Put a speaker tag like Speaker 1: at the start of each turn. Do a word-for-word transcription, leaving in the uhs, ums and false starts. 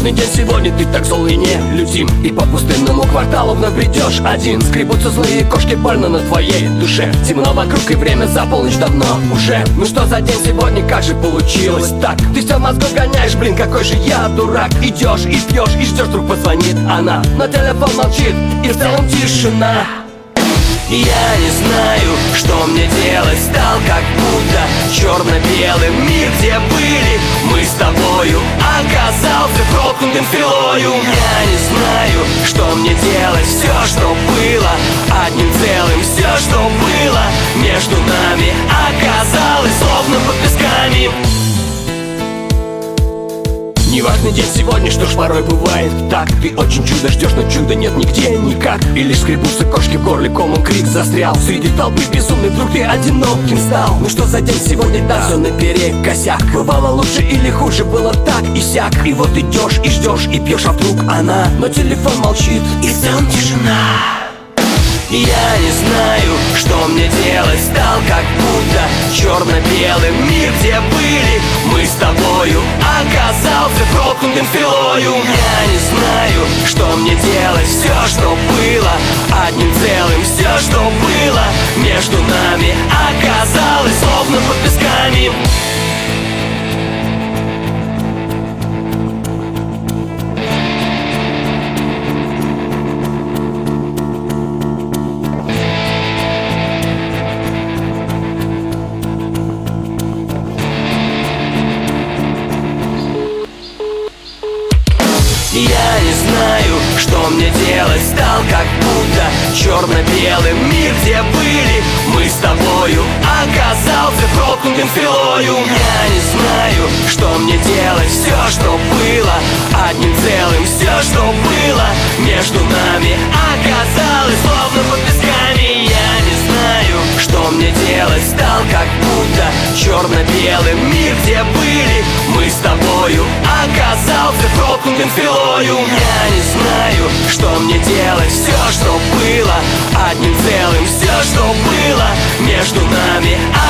Speaker 1: Неважный день сегодня, ты так зол и нелюдим, и по пустынному кварталу вновь бредешь один. Скребутся злые кошки больно на твоей душе. Темно вокруг и время за полночь давно уже. Ну что за день сегодня, как же получилось так? Ты все в мозгу гоняешь, блин, какой же я дурак. Идешь и пьешь, и ждешь, вдруг позвонит она, но телефон молчит, и в целом тишина. Я не знаю, что мне делать, стал как будто черно-белым. Мир, где были мы с тобою, оказался проткнутым стрелою. Я не знаю, что мне делать, все, что было одним целым, все, что было между нами, оказалось словно под песками. Неважный день сегодня, что ж порой бывает так. Ты очень чудо ждешь, но чуда нет нигде, никак. И лишь скребутся кошки в горле, комом крик застрял. Среди толпы безумный, вдруг ты одиноким стал. Ну что за день сегодня, да, все наперекосяк. Бывало лучше или хуже, было так и сяк. И вот идешь и ждешь, и пьешь, а вдруг она, но телефон молчит, и в целом тишина. Я не знаю, что мне делать, стал как будто черно-белым. Мир, где были мы с тобою, оказался проткнутым стрелою. Я не знаю, что мне делать, все, что было одним целым, все, что было между нами, оказалось словно под песками. Я не знаю, что мне делать, стал как будто черно-белым. Мир, где были мы с тобою, оказался проткнутым стрелою. Я не знаю, что мне делать, все, что было одним целым, все, что было между нами, оказалось словно под песками. Я не знаю, что мне делать, стал как будто черно-белым. Мир, где были мы с тобою, оказался проткнутым стрелою. Я не знаю, что мне делать, все, что было одним целым, все, что было между нами,